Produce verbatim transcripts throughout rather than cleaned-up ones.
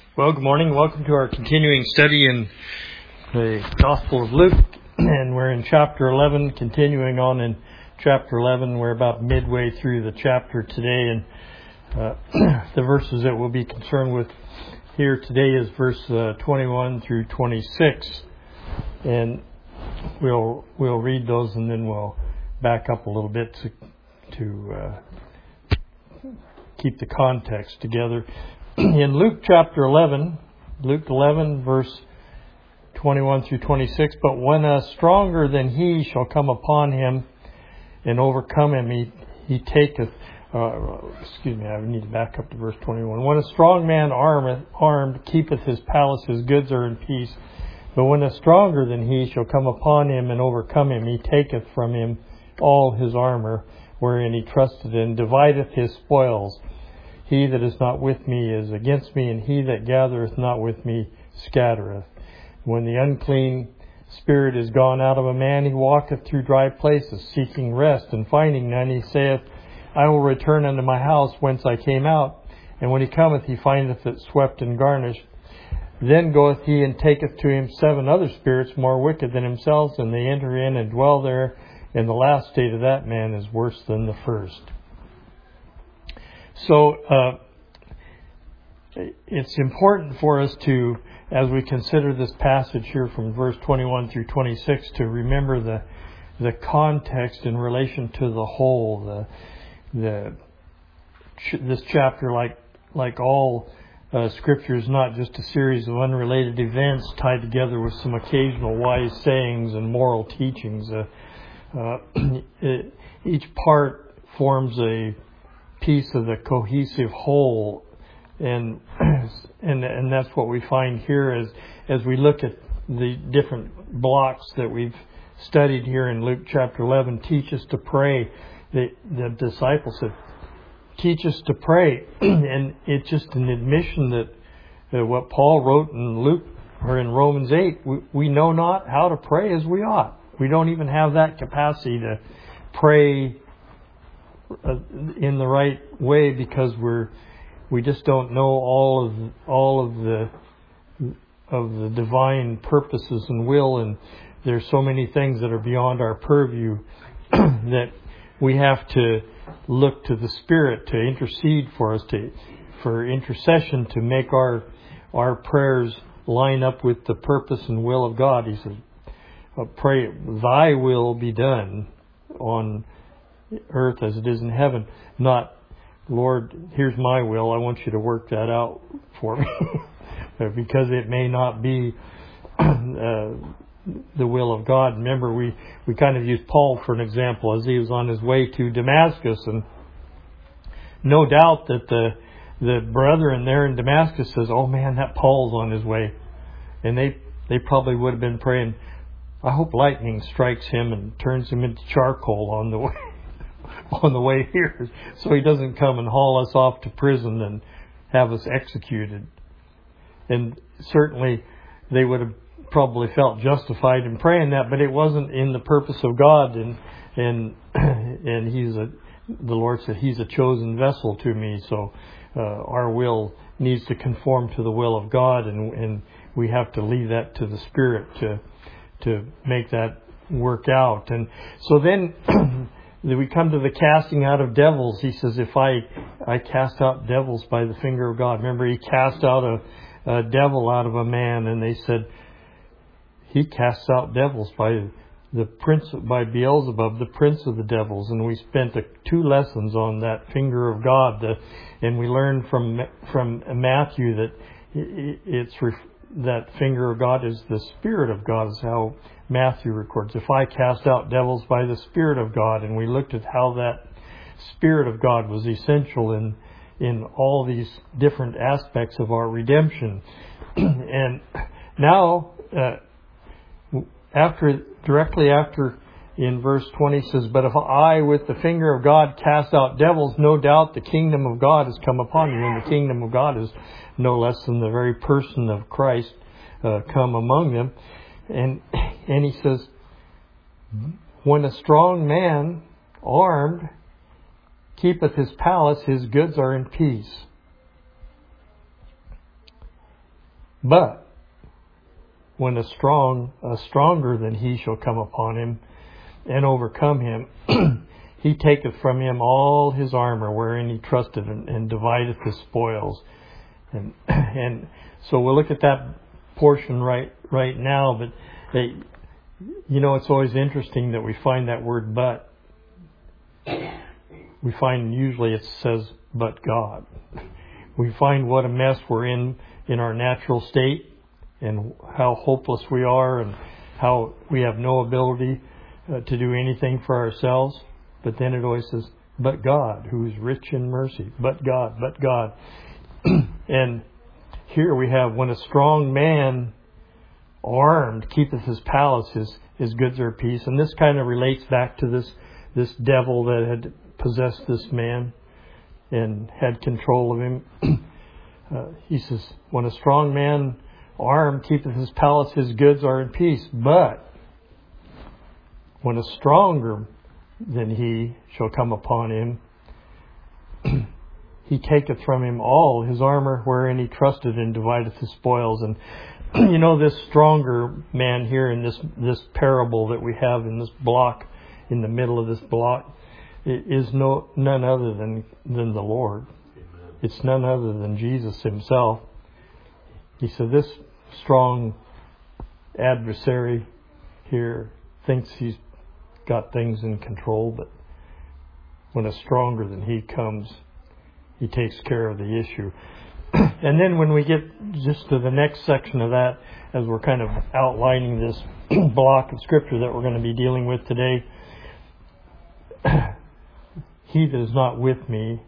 Well, good morning. Welcome to our continuing study in the Gospel of Luke. And we're in chapter eleven, continuing on in chapter eleven. We're about midway through the chapter today. And uh, the verses that we'll be concerned with here today is verse uh, twenty-one through twenty-six. And we'll we'll read those and then we'll back up a little bit to, to uh, keep the context together. In Luke chapter eleven, Luke eleven verse twenty-one through twenty-six, but when a stronger than he shall come upon him and overcome him, he, he taketh, uh, excuse me, I need to back up to verse twenty-one. When a strong man armed, armed keepeth his palace, his goods are in peace. But when a stronger than he shall come upon him and overcome him, he taketh from him all his armor, wherein he trusted, and divideth his spoils. He that is not with me is against me, and he that gathereth not with me scattereth. When the unclean spirit is gone out of a man, he walketh through dry places, seeking rest, and finding none, he saith, I will return unto my house whence I came out. And when he cometh, he findeth it swept and garnished. Then goeth he and taketh to him seven other spirits more wicked than himself, and they enter in and dwell there. And the last state of that man is worse than the first. So uh, it's important for us to, as we consider this passage here from verse twenty-one through twenty-six, to remember the the context in relation to the whole. The the ch- this chapter, like like all uh, Scripture, is not just a series of unrelated events tied together with some occasional wise sayings and moral teachings. Uh, uh, it, each part forms a piece of the cohesive whole, and and and that's what we find here as as we look at the different blocks that we've studied here in Luke chapter eleven. Teach us to pray. The the disciples said, "Teach us to pray," and it's just an admission that uh, what Paul wrote in Luke or in Romans eight. We, we know not how to pray as we ought. We don't even have that capacity to pray in the right way, because we're we just don't know all of all of the of the divine purposes and will, and there's so many things that are beyond our purview that we have to look to the Spirit to intercede for us, to for intercession, to make our our prayers line up with the purpose and will of God. He says, "Pray, Thy will be done on earth as it is in heaven," not, Lord, here's my will, I want you to work that out for me. Because it may not be uh, the will of God. Remember, we, we kind of used Paul for an example as he was on his way to Damascus, and no doubt that the the brethren there in Damascus says, oh man, that Paul's on his way. And they, they probably would have been praying, I hope lightning strikes him and turns him into charcoal on the way. on the way here, so he doesn't come and haul us off to prison and have us executed. And certainly they would have probably felt justified in praying that, but it wasn't in the purpose of God. And and and he's a the Lord said he's a chosen vessel to me, so uh, our will needs to conform to the will of God, and and we have to leave that to the Spirit to to make that work out. And so then we come to the casting out of devils. He says, if I, I cast out devils by the finger of God. Remember, he cast out a, a devil out of a man, and they said, he casts out devils by the prince, by Beelzebub, the prince of the devils. And we spent the two lessons on that finger of God. The, and we learned from, from Matthew that it's, that finger of God is the Spirit of God, is how Matthew records. If I cast out devils by the Spirit of God, and we looked at how that Spirit of God was essential in in all these different aspects of our redemption. And now, uh, after directly after in verse twenty says, but if I with the finger of God cast out devils, no doubt the kingdom of God has come upon you. And the kingdom of God is no less than the very person of Christ uh, come among them. And and he says, when a strong man, armed, keepeth his palace, his goods are in peace. But when a strong, a stronger than he shall come upon him and overcome him, he taketh from him all his armor wherein he trusted, and, and divideth his spoils. And and so we'll look at that portion right right now. But they, you know, it's always interesting that we find that word "but." We find usually it says "but God." We find what a mess we're in in our natural state, and how hopeless we are, and how we have no ability uh, to do anything for ourselves. But then it always says, "but God, who is rich in mercy." But God, but God. And here we have, when a strong man armed keepeth his palace, his, his goods are at peace. And this kind of relates back to this, this devil that had possessed this man and had control of him. uh, he says, when a strong man armed keepeth his palace, his goods are in peace. But when a stronger than he shall come upon him, he taketh from him all his armor wherein he trusted, and divideth his spoils. And you know, this stronger man here in this this parable that we have in this block, in the middle of this block, is no none other than than the Lord. Amen. It's none other than Jesus himself. He said, this strong adversary here thinks he's got things in control, but when a stronger than he comes, he takes care of the issue. And then when we get just to the next section of that, as we're kind of outlining this block of scripture that we're going to be dealing with today, he that is not with me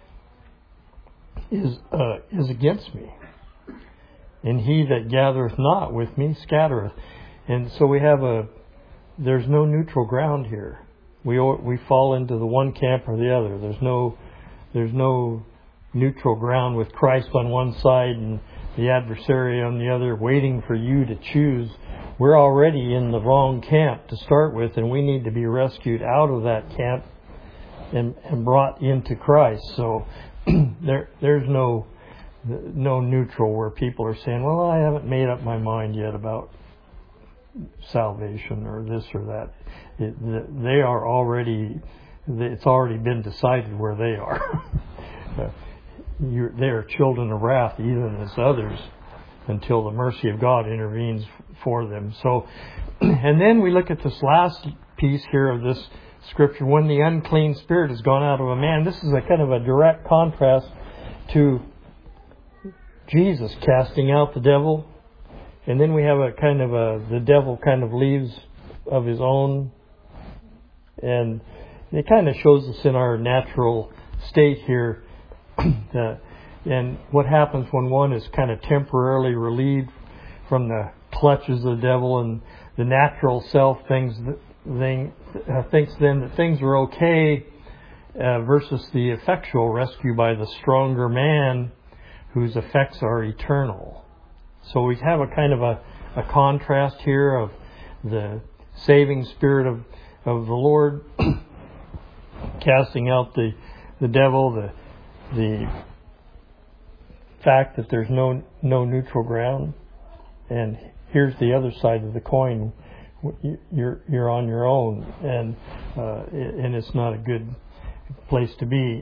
is uh, is against me, and he that gathereth not with me scattereth. And so we have a there's no neutral ground here. We we fall into the one camp or the other. There's no there's no neutral ground with Christ on one side and the adversary on the other, waiting for you to choose. We're already in the wrong camp to start with, and we need to be rescued out of that camp and, and brought into Christ. So there there's no no neutral where people are saying, well, I haven't made up my mind yet about salvation or this or that. It, they are already, it's already been decided where they are. You're, they are children of wrath, even as others, until the mercy of God intervenes for them. So, and then we look at this last piece here of this scripture, when the unclean spirit has gone out of a man. This is a kind of a direct contrast to Jesus casting out the devil. And then we have a kind of a, the devil kind of leaves of his own. And it kind of shows us in our natural state here. uh, and what happens when one is kind of temporarily relieved from the clutches of the devil, and the natural self things, thing, uh, thinks then that things are okay, uh, versus the effectual rescue by the stronger man whose effects are eternal. So we have a kind of a, a contrast here of the saving spirit of, of the Lord casting out the, the devil, the the fact that there's no no neutral ground. And here's the other side of the coin. You're you're on your own, and uh, and it's not a good place to be.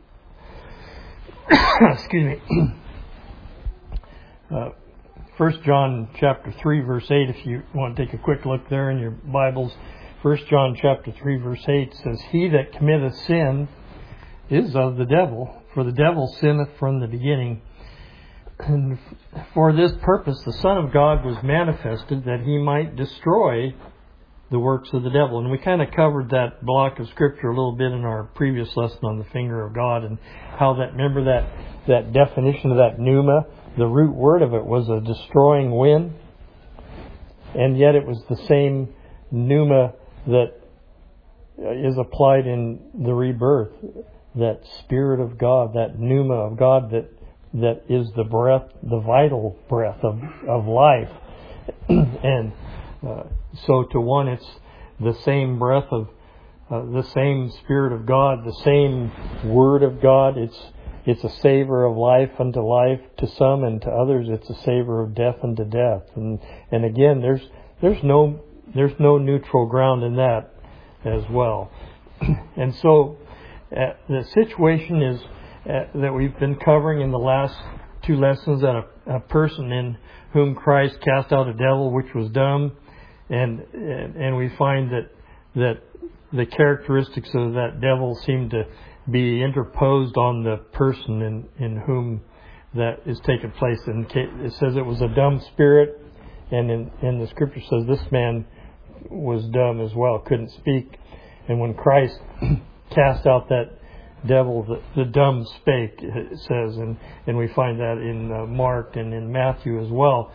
Excuse me. Uh, First John chapter three verse eight. If you want to take a quick look there in your Bibles, First John chapter three verse eight says, "He that committeth sin is of the devil, for the devil sinneth from the beginning. And for this purpose the Son of God was manifested, that he might destroy the works of the devil." And we kind of covered that block of scripture a little bit in our previous lesson on the finger of God, and how that, remember that, that definition of that pneuma, the root word of it was a destroying wind, and yet it was the same pneuma that is applied in the rebirth. That Spirit of God, that pneuma of God that that is the breath, the vital breath of, of life. And uh, so to one it's the same breath of uh, the same Spirit of God, the same Word of God. It's it's a savor of life unto life to some, and to others it's a savor of death unto death. And and again, there's there's no there's no neutral ground in that as well. And so uh, the situation is uh, that we've been covering in the last two lessons, that a, a person in whom Christ cast out a devil which was dumb, and and, and we find that that the characteristics of that devil seem to be interposed on the person in, in whom that is taking place. And it says it was a dumb spirit, and in, in the scripture says this man was dumb as well, couldn't speak. And when Christ cast out that devil, the, the dumb spake, it says, and, and we find that in uh, Mark and in Matthew as well.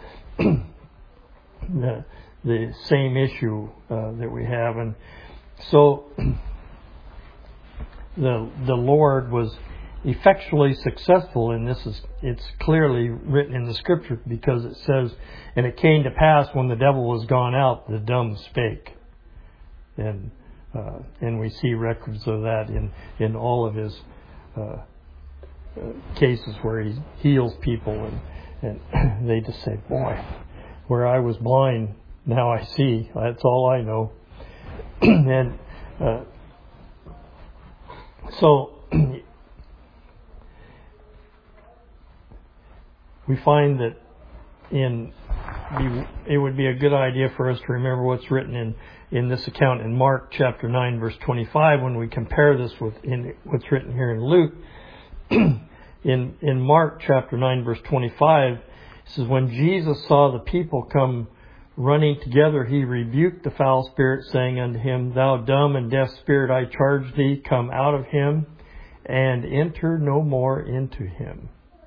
the, the same issue uh, that we have. And so the the Lord was effectually successful, and this is it's clearly written in the scripture, because it says, and it came to pass when the devil was gone out, the dumb spake. And uh, and we see records of that in, in all of his uh, uh, cases where he heals people, and, and they just say, boy, where I was blind, now I see. That's all I know. and uh, so we find that in it would be a good idea for us to remember what's written in, in this account in Mark chapter nine verse twenty-five when we compare this with in what's written here in Luke. in in Mark chapter nine verse twenty-five, it says, when Jesus saw the people come running together, he rebuked the foul spirit, saying unto him, Thou dumb and deaf spirit, I charge thee, come out of him, and enter no more into him.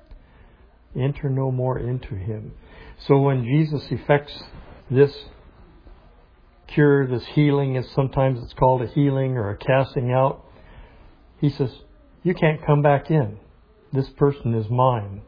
Enter no more into him. So when Jesus effects this cure, this healing, is sometimes it's called a healing or a casting out, he says, you can't come back in. This person is mine.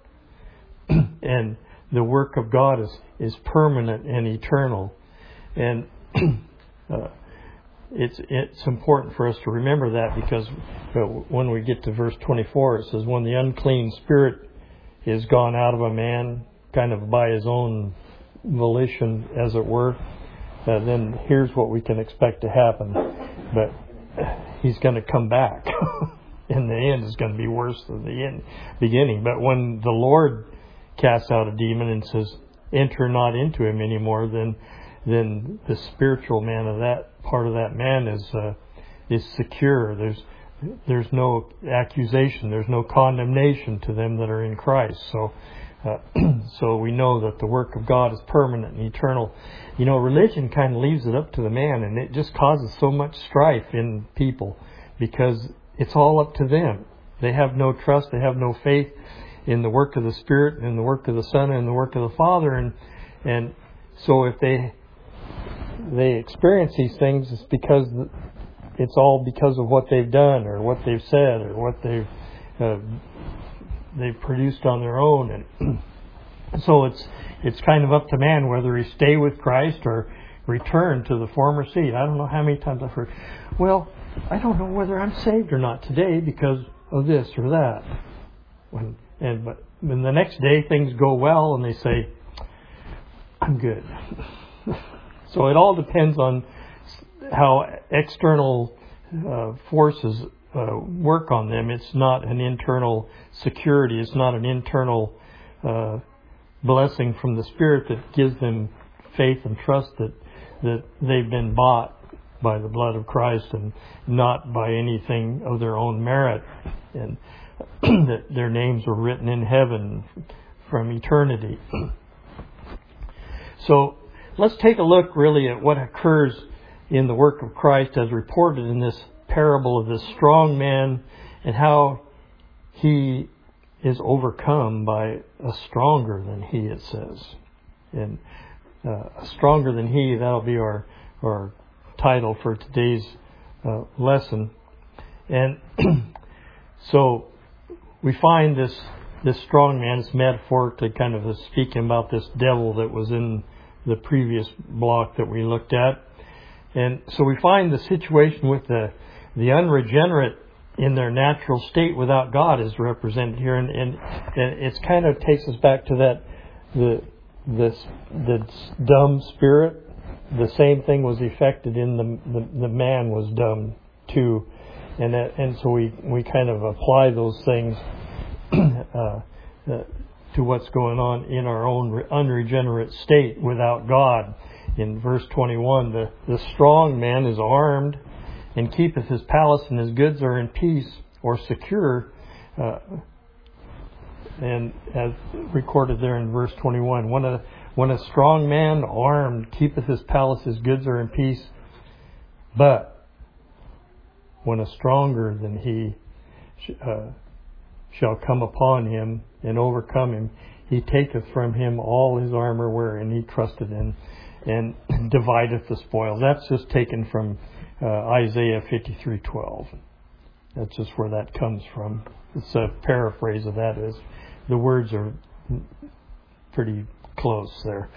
And the work of God is, is permanent and eternal. And uh, it's it's important for us to remember that, because when we get to verse twenty-four, it says, when the unclean spirit is gone out of a man, kind of by his own volition, as it were, uh, then here's what we can expect to happen. But he's going to come back. In the end, it's going to be worse than the end, beginning. But when the Lord casts out a demon and says, enter not into him anymore, then then the spiritual man of that part of that man is uh, is secure. There's there's no accusation, there's no condemnation to them that are in Christ. So uh, so we know that the work of God is permanent and eternal. You know, religion kind of leaves it up to the man, and it just causes so much strife in people, because it's all up to them. They have no trust, they have no faith in the work of the Spirit, and the work of the Son, and the work of the Father, and and so if they they experience these things, it's because it's all because of what they've done, or what they've said, or what they've uh, they've produced on their own, and so it's it's kind of up to man whether he stay with Christ or return to the former seed. I don't know how many times I've heard, well, I don't know whether I'm saved or not today because of this or that. When And but then the next day things go well and they say, I'm good. So it all depends on how external uh, forces uh, work on them. It's not an internal security. It's not an internal uh, blessing from the Spirit that gives them faith and trust that, that they've been bought by the blood of Christ and not by anything of their own merit. And that their names were written in heaven from eternity. So let's take a look really at what occurs in the work of Christ as reported in this parable of this strong man, and how he is overcome by a stronger than he, it says. And uh, stronger than he, that'll be our, our title for today's uh, lesson. And so we find this this strong man, it's metaphorically kind of speaking about this devil that was in the previous block that we looked at. And so we find the situation with the the unregenerate in their natural state without God is represented here, and, and, and it's kind of takes us back to that the this the dumb spirit. The same thing was effected in the the, the man was dumb too, and that, and so we we kind of apply those things uh, uh, to what's going on in our own unregenerate state without God. In verse twenty-one, the the strong man is armed and keepeth his palace, and his goods are in peace or secure. Uh, and as recorded there in verse twenty-one, when a, when a strong man armed keepeth his palace, his goods are in peace. But when a stronger than he uh, shall come upon him and overcome him, he taketh from him all his armor wherein he trusted in, and divideth the spoil. That's just taken from Uh, Isaiah fifty-three twelve. That's just where that comes from. It's a paraphrase of that. Is the words are pretty close there.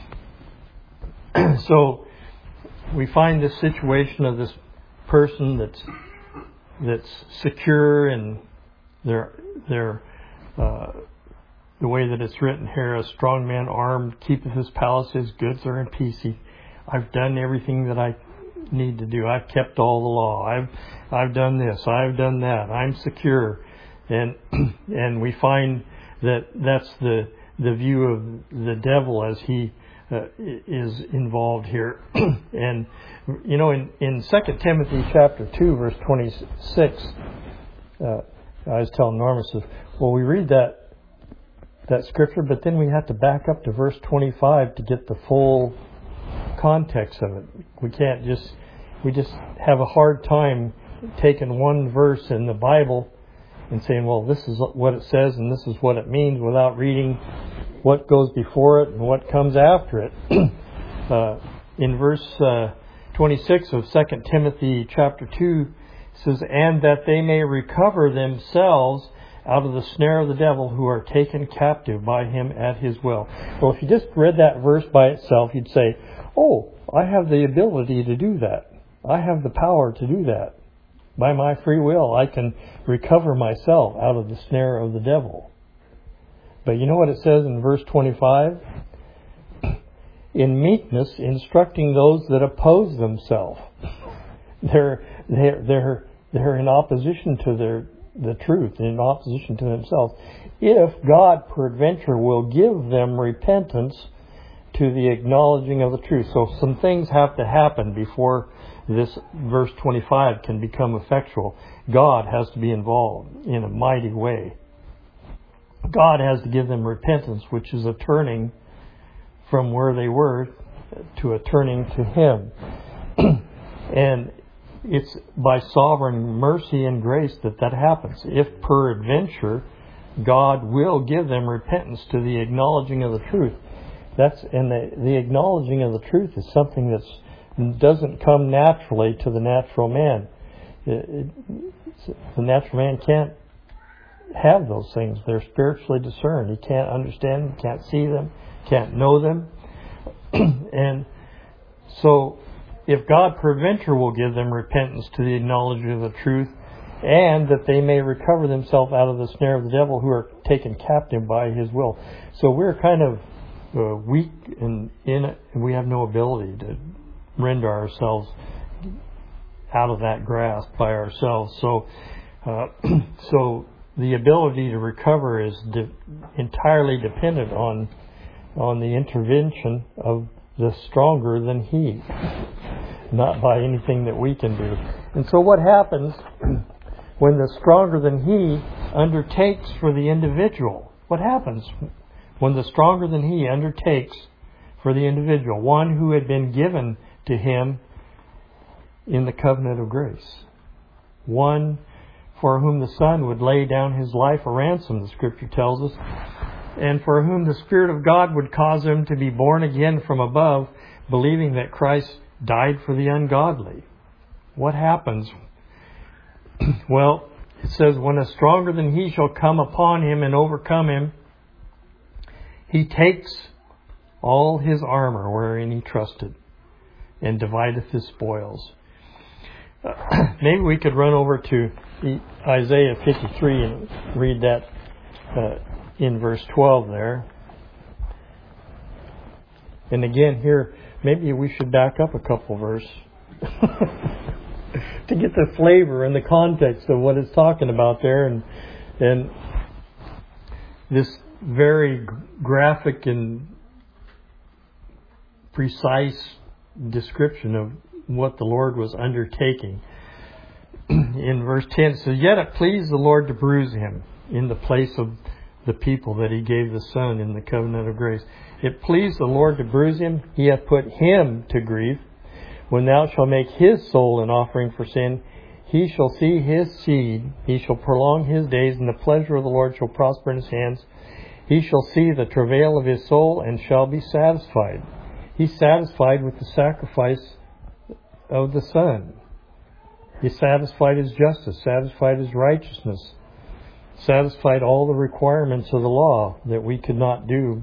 So we find this situation of this person that's that's secure, and they're they're uh, the way that it's written here: a strong man armed keepeth his palace; his goods are in peace. He, I've done everything that I need to do. I've kept all the law. I've I've done this. I've done that. I'm secure, and and we find that that's the the view of the devil as he uh, is involved here. And you know, in in Second Timothy chapter two, verse twenty-six, uh, I was telling Norma, says, well, we read that that scripture, but then we have to back up to verse twenty-five to get the full context of it. We can't just we just have a hard time taking one verse in the Bible and saying, well, this is what it says and this is what it means, without reading what goes before it and what comes after it. uh, in verse uh, twenty-six of Second Timothy chapter two, it says, and that they may recover themselves out of the snare of the devil, who are taken captive by him at his will. Well, if you just read that verse by itself, you'd say, oh, I have the ability to do that. I have the power to do that. By my free will, I can recover myself out of the snare of the devil. But you know what it says in verse twenty-five? In meekness, instructing those that oppose themselves. They're, they're, they're, they're in opposition to their the truth, in opposition to themselves. If God peradventure will give them repentance to the acknowledging of the truth. So some things have to happen before this verse twenty-five can become effectual. God has to be involved in a mighty way. God has to give them repentance, which is a turning from where they were to a turning to Him. And it's by sovereign mercy and grace that that happens. If peradventure God will give them repentance to the acknowledging of the truth. That's and the, the acknowledging of the truth is something that doesn't come naturally to the natural man. It, it, the natural man can't have those things. They're spiritually discerned. He can't understand them, can't see them, can't know them. And so if God peradventure will give them repentance to the acknowledging of the truth, and that they may recover themselves out of the snare of the devil, who are taken captive by his will. So we're kind of uh, weak in, in it, and we have no ability to render ourselves out of that grasp by ourselves. So, uh, so the ability to recover is de- entirely dependent on on the intervention of the stronger than he, not by anything that we can do. And so what happens when the stronger than he undertakes for the individual? What happens when the stronger than he undertakes for the individual, one who had been given to him in the covenant of grace, one for whom the Son would lay down his life a ransom, the Scripture tells us, and for whom the Spirit of God would cause him to be born again from above, believing that Christ died for the ungodly? What happens? Well, it says, when a stronger than he shall come upon him and overcome him, he takes all his armor wherein he trusted, and divideth his spoils. Uh, maybe we could run over to Isaiah fifty-three and read that uh, in verse twelve there. And again here, maybe we should back up a couple verse to get the flavor and the context of what it's talking about there, and and this very graphic and precise description of what the Lord was undertaking. In verse ten, it says, "Yet it pleased the Lord to bruise him in the place of the people that he gave the Son in the covenant of grace. It pleased the Lord to bruise him. He hath put him to grief. When thou shalt make his soul an offering for sin, he shall see his seed. He shall prolong his days, and the pleasure of the Lord shall prosper in his hands. He shall see the travail of his soul, and shall be satisfied." He's satisfied with the sacrifice of the Son. He satisfied his justice, satisfied his righteousness, satisfied all the requirements of the law that we could not do.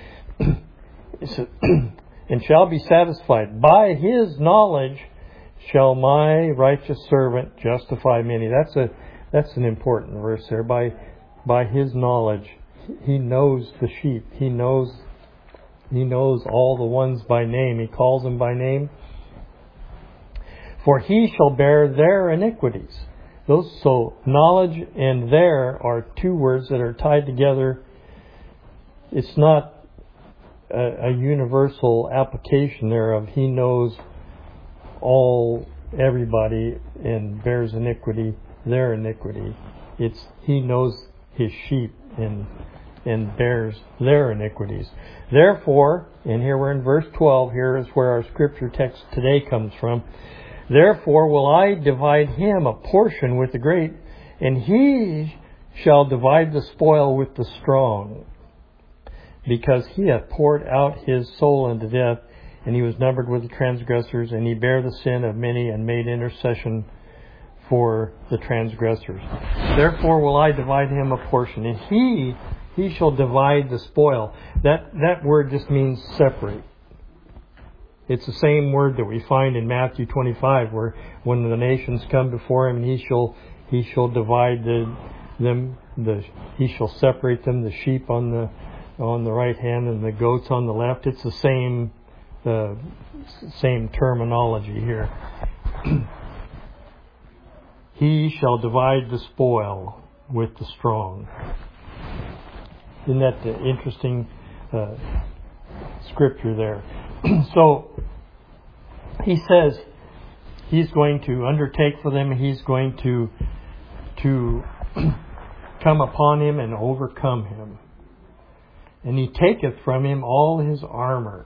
"And shall be satisfied. By his knowledge shall my righteous servant justify many." That's a that's an important verse there. By by his knowledge, he knows the sheep. He knows he knows all the ones by name. He calls them by name. "For he shall bear their iniquities." Those so knowledge and "their" are two words that are tied together. It's not a, a universal application there of he knows all everybody and bears iniquity, their iniquity. It's he knows his sheep and and bears their iniquities. "Therefore," and here we're in verse twelve, here is where our scripture text today comes from. "Therefore will I divide him a portion with the great, and he shall divide the spoil with the strong. Because he hath poured out his soul unto death, and he was numbered with the transgressors, and he bare the sin of many, and made intercession for the transgressors. Therefore will I divide him a portion, and he he shall divide the spoil." That that word just means separate. It's the same word that we find in Matthew twenty-five, where when the nations come before him, and he shall he shall divide the, them. The he shall separate them. The sheep on the on the right hand and the goats on the left. It's the same uh, same terminology here. He shall divide the spoil with the strong. Isn't that the interesting uh, scripture there? So he says he's going to undertake for them. He's going to to come upon him and overcome him. "And he taketh from him all his armor,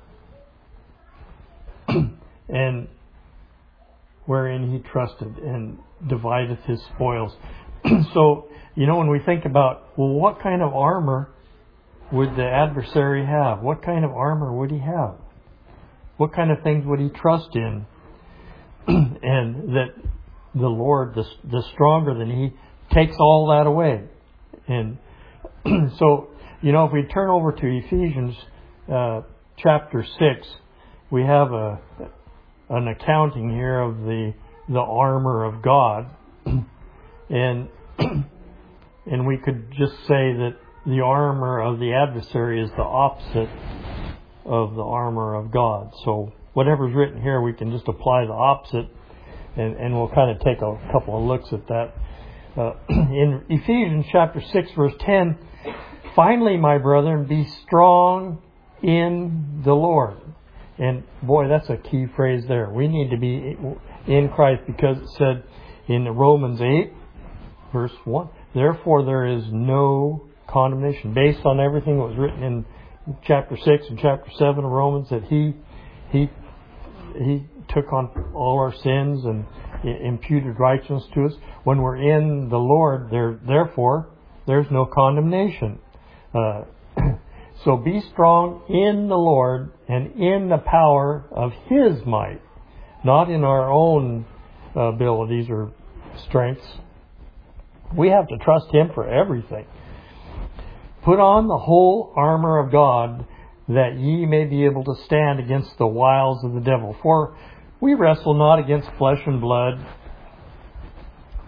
and wherein he trusted, and divideth his spoils." So, you know, when we think about, well, what kind of armor would the adversary have? What kind of armor would he have? What kind of things would he trust in? And that the Lord, the, the stronger than he, takes all that away. And so, you know, if we turn over to Ephesians uh, chapter six, we have a an accounting here of the the armor of God, and and we could just say that the armor of the adversary is the opposite of the armor of God. So whatever's written here, we can just apply the opposite, and, and we'll kind of take a couple of looks at that. Uh, in Ephesians chapter six, verse ten, "Finally, my brethren, be strong in the Lord." And boy, that's a key phrase there. We need to be in Christ, because it said in Romans eight, verse one, "Therefore there is no condemnation," based on everything that was written in chapter six and chapter seven of Romans, that he he he took on all our sins and imputed righteousness to us. When we're in the Lord, there therefore there's no condemnation. Uh, so be strong in the Lord and in the power of His might, not in our own abilities or strengths. We have to trust Him for everything. "Put on the whole armor of God, that ye may be able to stand against the wiles of the devil. For we wrestle not against flesh and blood,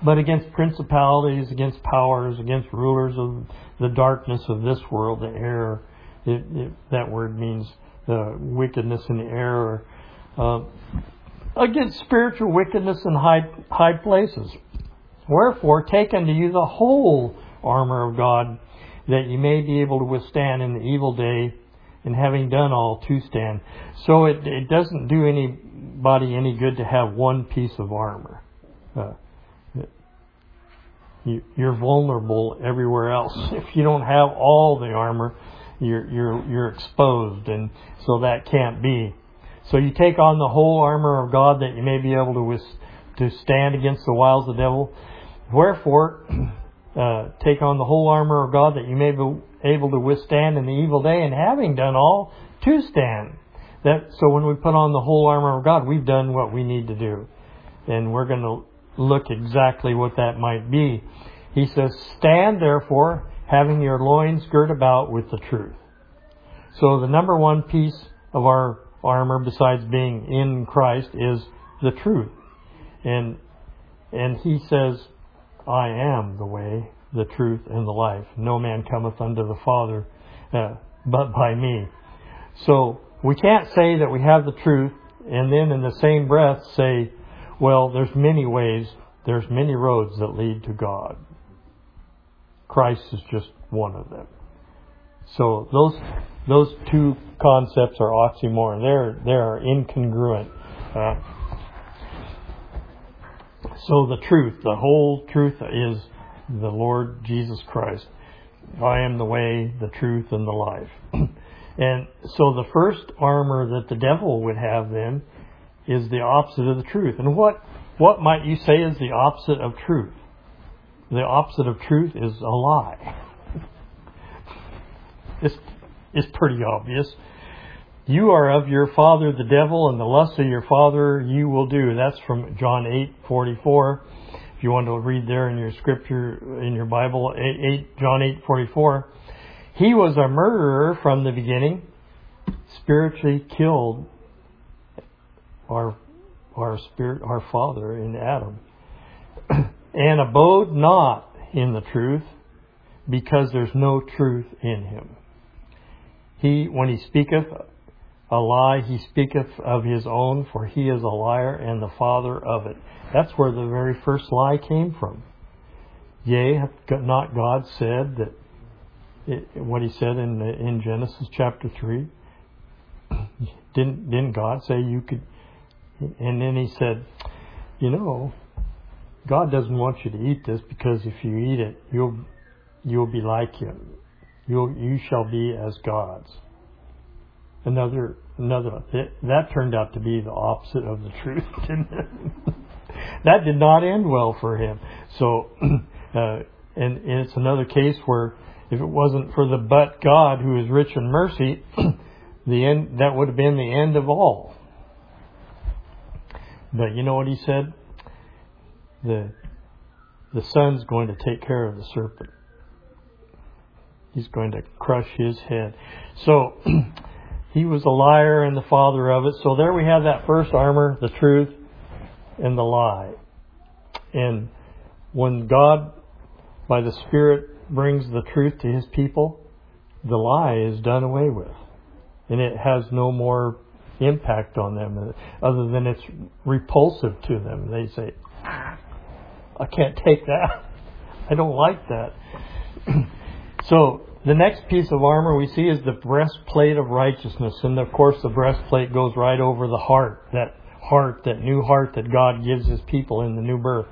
but against principalities, against powers, against rulers of the darkness of this world, the air. It, it, that word means the wickedness in the air. Uh, against spiritual wickedness in high, high places. Wherefore, take unto you the whole armor of God, that you may be able to withstand in the evil day, and having done all, to stand. So it, it doesn't do anybody any good to have one piece of armor. Uh, you, you're vulnerable everywhere else. If you don't have all the armor, you're you're you're exposed, and so that can't be. So you take on the whole armor of God, that you may be able to with, to stand against the wiles of the devil. Wherefore, uh, take on the whole armor of God, that you may be able to withstand in the evil day, and having done all, to stand. That so when we put on the whole armor of God, we've done what we need to do, and we're going to look exactly what that might be. He says, "Stand therefore, having your loins girt about with the truth." So the number one piece of our armor, besides being in Christ, is the truth. And and he says, "I am the way, the truth, and the life. No man cometh unto the Father uh, but by me." So we can't say that we have the truth and then in the same breath say, well, there's many ways, there's many roads that lead to God. Christ is just one of them. So those those two concepts are oxymoron. They're they're incongruent. Uh, so the truth, the whole truth, is the Lord Jesus Christ. I am the way, the truth, and the life. And so the first armor that the devil would have then is the opposite of the truth. And what what might you say is the opposite of truth? The opposite of truth is a lie. It's, it's pretty obvious. You are of your father the devil, and the lusts of your father you will do. That's from John eight forty-four. If you want to read there in your scripture, in your Bible, eight, John eight forty-four. He was a murderer from the beginning, spiritually killed our our spirit, our father in Adam, and abode not in the truth, because there's no truth in him. He, when he speaketh a lie, he speaketh of his own, for he is a liar and the father of it. That's where the very first lie came from. Yea, hath not God said that, it, what he said in in Genesis chapter three? Didn't didn't God say you could? And then he said, you know, God doesn't want you to eat this, because if you eat it, you'll you'll be like him. You'll you shall be as gods. Another another it, that turned out to be the opposite of the truth, didn't it? That did not end well for him. So, uh, and, and it's another case where if it wasn't for the but God, who is rich in mercy, the end that would have been the end of all. But you know what he said? The the son's going to take care of the serpent. He's going to crush his head. So he was a liar and the father of it. So there we have that first armor, the truth and the lie. And when God, by the Spirit, brings the truth to his people, the lie is done away with. And it has no more impact on them other than it's repulsive to them. They say, I can't take that. I don't like that. So the next piece of armor we see is the breastplate of righteousness. And of course the breastplate goes right over the heart, that heart, that new heart that God gives his people in the new birth.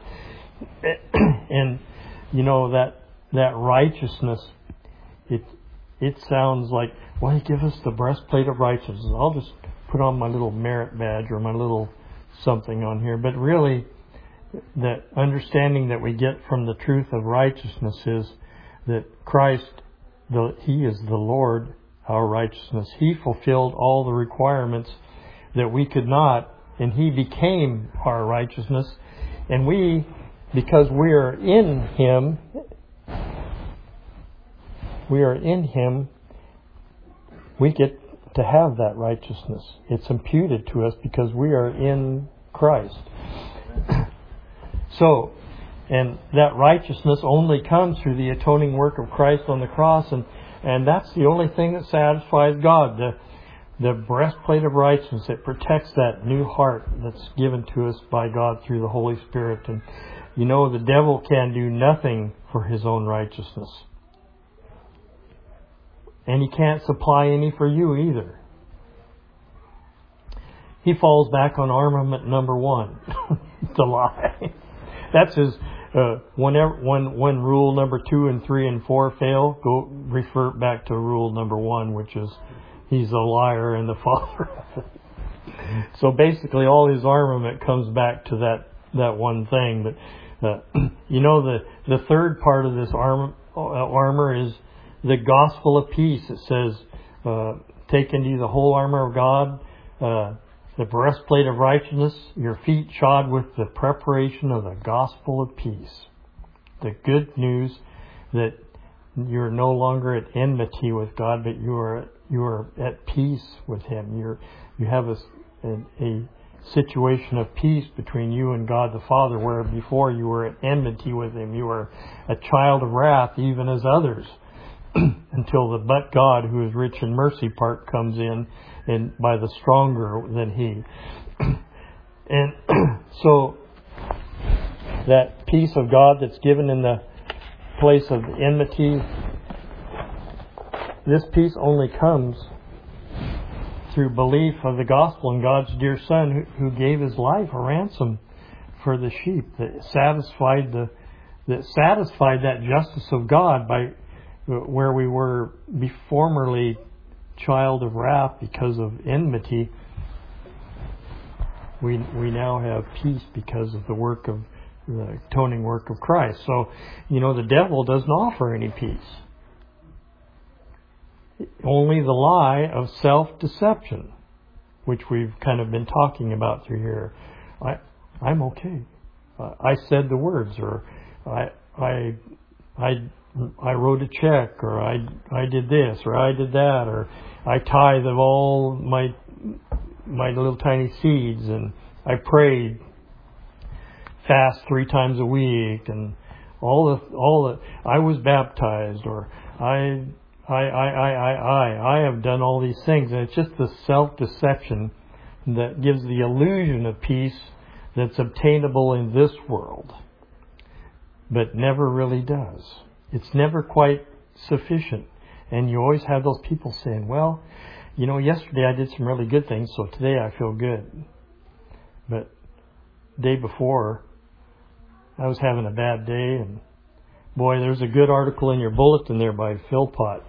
And you know, that that righteousness, it it sounds like, well, he gives us the breastplate of righteousness. I'll just put on my little merit badge or my little something on here. But really, that understanding that we get from the truth of righteousness is that Christ, the, he is the Lord, our righteousness. He fulfilled all the requirements that we could not, and he became our righteousness. And we, because we are in him, we are in him, we get to have that righteousness. It's imputed to us because we are in Christ. So, And that righteousness only comes through the atoning work of Christ on the cross, and, and that's the only thing that satisfies God. The, the breastplate of righteousness that protects that new heart that's given to us by God through the Holy Spirit. And you know, the devil can do nothing for his own righteousness. And he can't supply any for you either. He falls back on armament number one, the lie. That's his, uh, whenever, when, when rule number two and three and four fail, go refer back to rule number one, which is he's a liar and the father of it. So basically all his armament comes back to that, that one thing. But, uh, you know, the, the third part of this armor, uh, armor is the gospel of peace. It says, uh, take into you the whole armor of God, uh, the breastplate of righteousness, your feet shod with the preparation of the gospel of peace. The good news that you're no longer at enmity with God, but you are you are at peace with Him. You're you have a, a, a situation of peace between you and God the Father, where before you were at enmity with Him. You were a child of wrath, even as others, until the but God, who is rich in mercy, part comes in, and by the stronger than He. And so that peace of God that's given in the place of enmity, this peace only comes through belief of the gospel in God's dear Son, who, who gave His life a ransom for the sheep, that satisfied the that satisfied that justice of God by where we were be formerly child of wrath because of enmity. We we now have peace because of the work of the atoning work of Christ. So, you know, the devil doesn't offer any peace. Only the lie of self-deception, which we've kind of been talking about through here. I I'm okay. Uh, I said the words, or I I I I wrote a check, or I I did this, or I did that, or I tithe of all my my little tiny seeds, and I prayed, fast three times a week, and all the all the I was baptized, or I I I I I I I have done all these things, and it's just the self-deception that gives the illusion of peace that's obtainable in this world, but never really does. It's never quite sufficient. And you always have those people saying, well, you know, yesterday I did some really good things, so today I feel good. But the day before, I was having a bad day, and boy, there's a good article in your bulletin there by Philpott.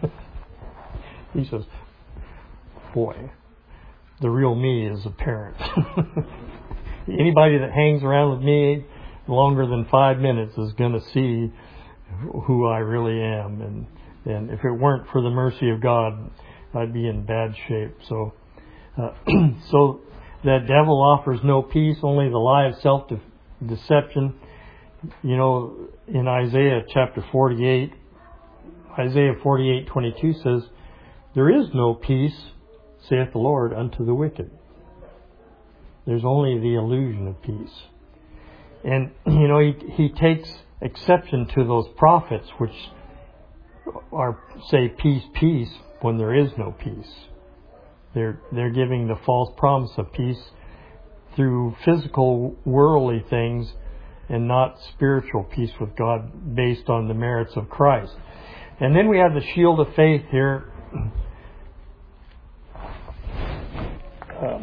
He says, boy, the real me is apparent. Anybody that hangs around with me longer than five minutes is going to see who I really am. And, and if it weren't for the mercy of God, I'd be in bad shape. So, uh, so the devil offers no peace, only the lie of self-deception. You know, in Isaiah chapter forty-eight, Isaiah forty-eight twenty-two says, there is no peace, saith the Lord, unto the wicked. There's only the illusion of peace. And, you know, he, he takes exception to those prophets which are, say, peace, peace, when there is no peace. They're, they're giving the false promise of peace through physical, worldly things, and not spiritual peace with God based on the merits of Christ. And then we have the shield of faith here. Uh,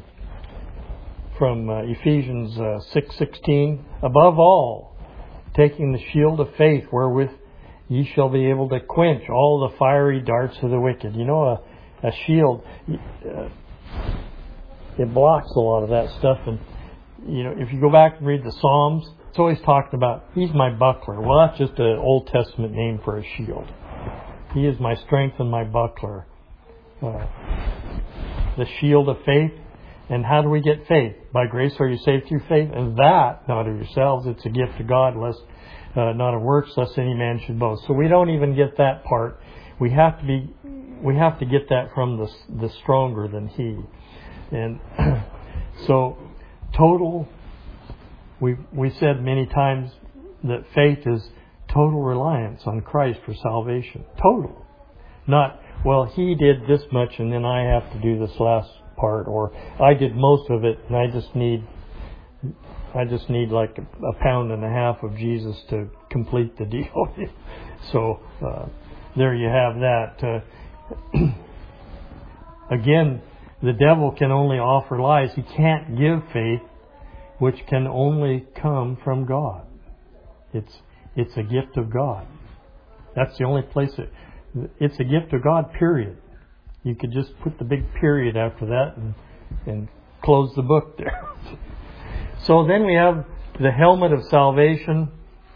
from uh, Ephesians uh, six sixteen, above all, taking the shield of faith, wherewith ye shall be able to quench all the fiery darts of the wicked. You know, a, a shield, uh, it blocks a lot of that stuff. And, you know, if you go back and read the Psalms, it's always talked about, He's my buckler. Well, that's just an Old Testament name for a shield. He is my strength and my buckler. Uh, the shield of faith. And how do we get faith? By grace are you saved through faith, and that not of yourselves. It's a gift of God, lest uh, not of works, lest any man should boast. So we don't even get that part. We have to be, we have to get that from the the stronger than He. And so total. We we said many times that faith is total reliance on Christ for salvation. Total. Not, well, He did this much and then I have to do this last part, or I did most of it and I just need I just need like a, a pound and a half of Jesus to complete the deal. So uh, there you have that. Uh, again, the devil can only offer lies. He can't give faith, which can only come from God. It's it's a gift of God. That's the only place it, it's a gift of God, period. You could just put the big period after that and, and close the book there. So then we have the helmet of salvation.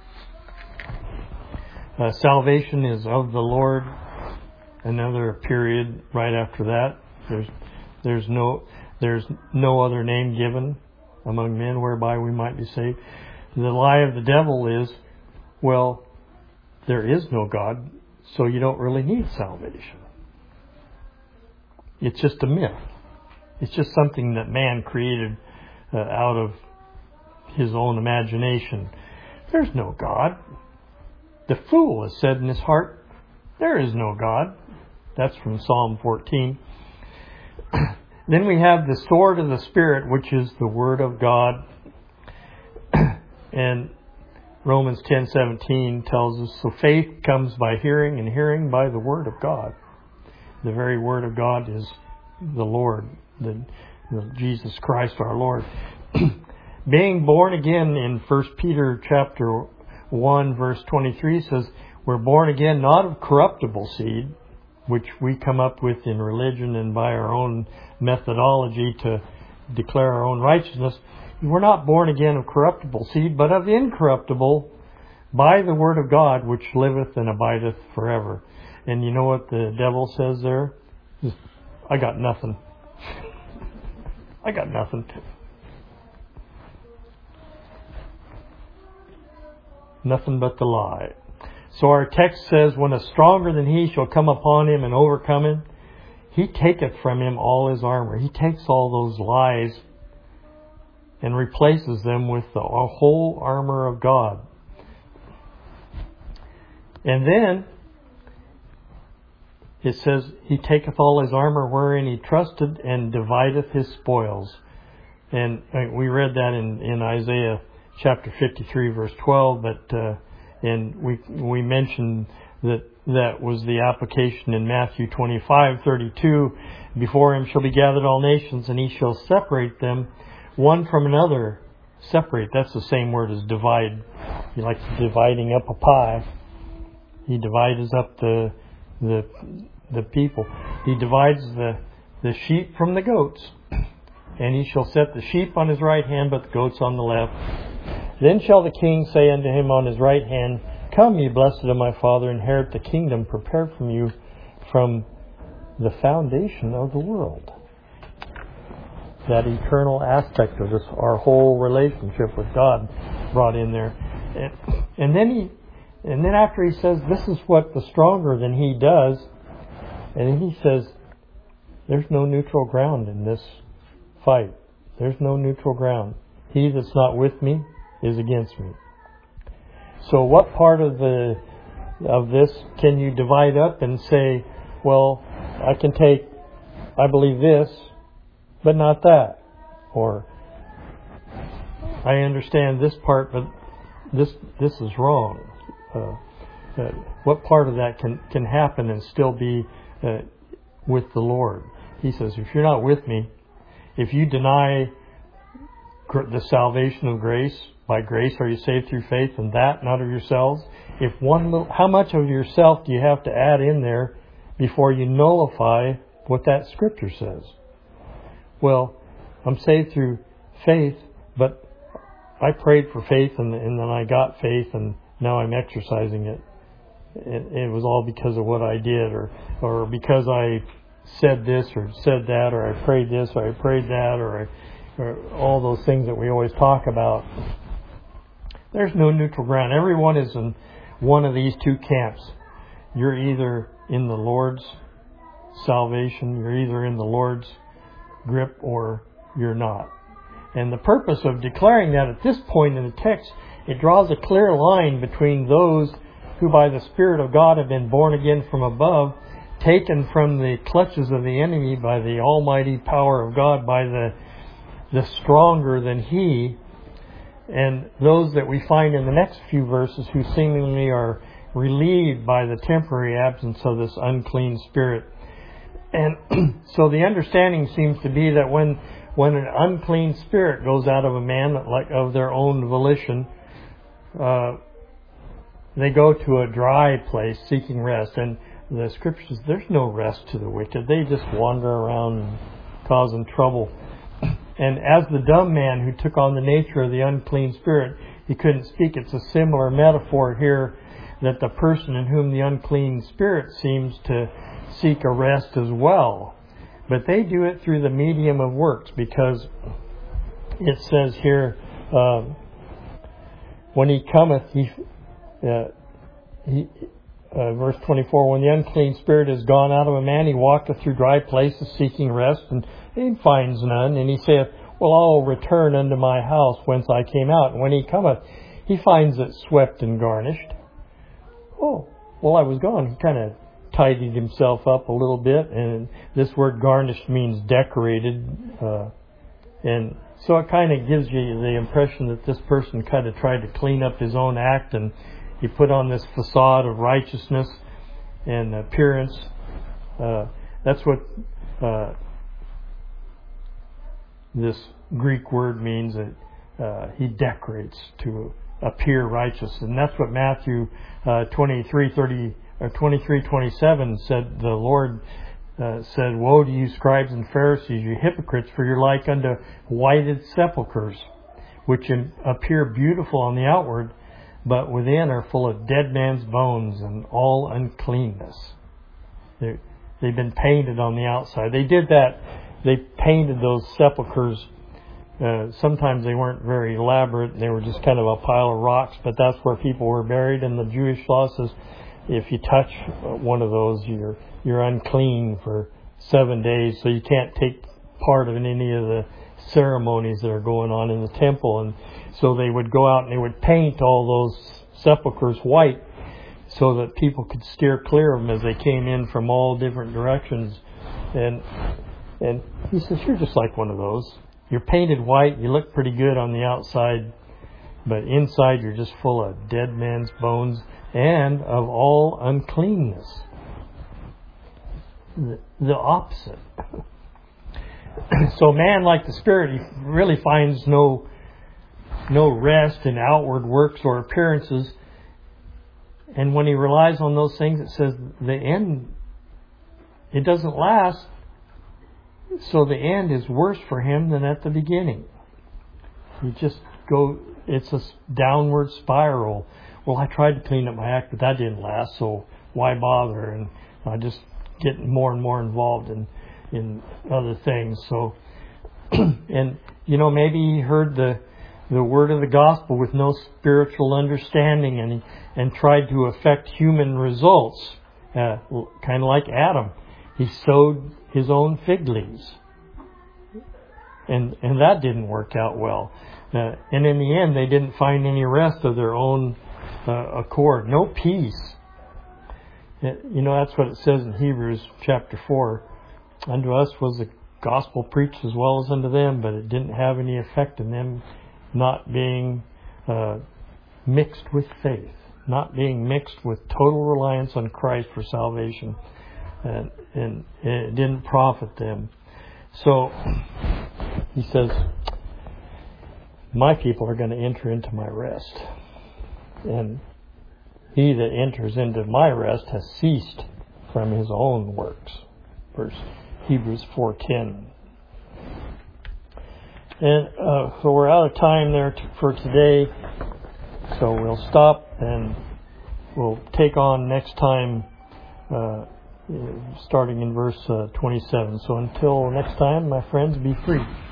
Uh, salvation is of the Lord. Another period right after that. There's there's no there's no other name given among men whereby we might be saved. The lie of the devil is, well, there is no God, so you don't really need salvation. It's just a myth. It's just something that man created uh, out of his own imagination. There's no God. The fool has said in his heart, there is no God. That's from Psalm fourteen. Then we have the sword of the Spirit, which is the Word of God. And Romans ten seventeen tells us, so faith comes by hearing, and hearing by the Word of God. The very Word of God is the Lord, the, the Jesus Christ our Lord. Being born again in First Peter chapter one verse twenty-three says, we're born again not of corruptible seed, which we come up with in religion and by our own methodology to declare our own righteousness. We're not born again of corruptible seed, but of incorruptible, by the Word of God, which liveth and abideth forever. And you know what the devil says there? I got nothing. I got nothing. Nothing but the lie. So our text says, when a stronger than he shall come upon him and overcome him, he taketh from him all his armor. He takes all those lies and replaces them with the whole armor of God. And then it says, he taketh all his armor wherein he trusted and divideth his spoils. And we read that in, in Isaiah chapter fifty-three verse twelve, but uh, and we we mentioned that that was the application in Matthew twenty-five thirty-two. Before him shall be gathered all nations, and he shall separate them one from another. Separate, that's the same word as divide. He likes dividing up a pie. He divides up the the the people. He divides the the sheep from the goats. And he shall set the sheep on his right hand, but the goats on the left. Then shall the king say unto him on his right hand, Come, ye blessed of my Father, inherit the kingdom prepared from you from the foundation of the world. That eternal aspect of this, our whole relationship with God, brought in there. And, and then he, and then after he says, this is what the stronger than he does, and then he says, there's no neutral ground in this fight. There's no neutral ground. He that's not with me is against me. So what part of the of this can you divide up and say, well, I can take, I believe this, but not that. Or I understand this part, but this this is wrong. Uh, uh, what part of that can, can happen and still be uh, with the Lord? He says, if you're not with me, if you deny the salvation of grace, by grace are you saved through faith, and that not of yourselves. If one, little, how much of yourself do you have to add in there before you nullify what that Scripture says? Well, I'm saved through faith, but I prayed for faith, and, and then I got faith, and now I'm exercising it. it. It was all because of what I did, or or because I said this or said that, or I prayed this or I prayed that, or, I, or all those things that we always talk about. There's no neutral ground. Everyone is in one of these two camps. You're either in the Lord's salvation, you're either in the Lord's grip, or you're not. And the purpose of declaring that at this point in the text it draws a clear line between those who by the Spirit of God have been born again from above, taken from the clutches of the enemy by the almighty power of God, by the the stronger than He, and those that we find in the next few verses who seemingly are relieved by the temporary absence of this unclean spirit. And so the understanding seems to be that when when an unclean spirit goes out of a man, like of their own volition, uh, they go to a dry place seeking rest. And the Scriptures, there's no rest to the wicked. They just wander around causing trouble. And as the dumb man who took on the nature of the unclean spirit, he couldn't speak. It's a similar metaphor here, that the person in whom the unclean spirit seems to seek a rest as well. But they do it through the medium of works, because it says here, uh, when he cometh, he, uh, he uh, verse twenty-four, when the unclean spirit is gone out of a man, he walketh through dry places seeking rest, and he finds none. And he saith, well, I'll return unto my house whence I came out. And when he cometh, he finds it swept and garnished. Oh, well, I was gone. He kind of tidied himself up a little bit, and this word garnished means decorated, uh, and so it kind of gives you the impression that this person kind of tried to clean up his own act, and he put on this facade of righteousness and appearance. Uh, that's what uh, this Greek word means, that uh, he decorates to appear righteous, and that's what Matthew uh, twenty-three thirty or twenty-three twenty-seven said. The Lord uh, said, "Woe to you, scribes and Pharisees, you hypocrites! For you're like unto whited sepulchres, which appear beautiful on the outward, but within are full of dead man's bones and all uncleanness." They're, they've been painted on the outside. They did that. They painted those sepulchres. Uh, sometimes they weren't very elaborate. They were just kind of a pile of rocks, but that's where people were buried. And the Jewish law says, if you touch one of those, you're you're unclean for seven days. So you can't take part in any of the ceremonies that are going on in the temple. And so they would go out and they would paint all those sepulchres white, so that people could steer clear of them as they came in from all different directions. And and he says, you're just like one of those. You're painted white, you look pretty good on the outside, but inside you're just full of dead man's bones and of all uncleanness. The, the opposite. So man, like the Spirit, he really finds no no rest in outward works or appearances. And when he relies on those things, it says the end, it doesn't last. So the end is worse for him than at the beginning. You just go, it's a downward spiral. Well, I tried to clean up my act, but that didn't last, so why bother? And I just get more and more involved in, in other things. So, and, you know, maybe he heard the the word of the gospel with no spiritual understanding, and he, and tried to affect human results, uh, kind of like Adam. He sowed his own fig leaves, and and that didn't work out well. Uh, and in the end, they didn't find any rest of their own uh, accord, no peace. You know, that's what it says in Hebrews chapter four. Unto us was the gospel preached as well as unto them, but it didn't have any effect in them, not being uh, mixed with faith, not being mixed with total reliance on Christ for salvation. And, and it didn't profit them. So he says, my people are going to enter into my rest. And he that enters into my rest has ceased from his own works. Verse Hebrews four ten. And uh, so we're out of time there t- for today. So we'll stop and we'll take on next time, uh, starting in verse uh, twenty-seven. So until next time, my friends, be free.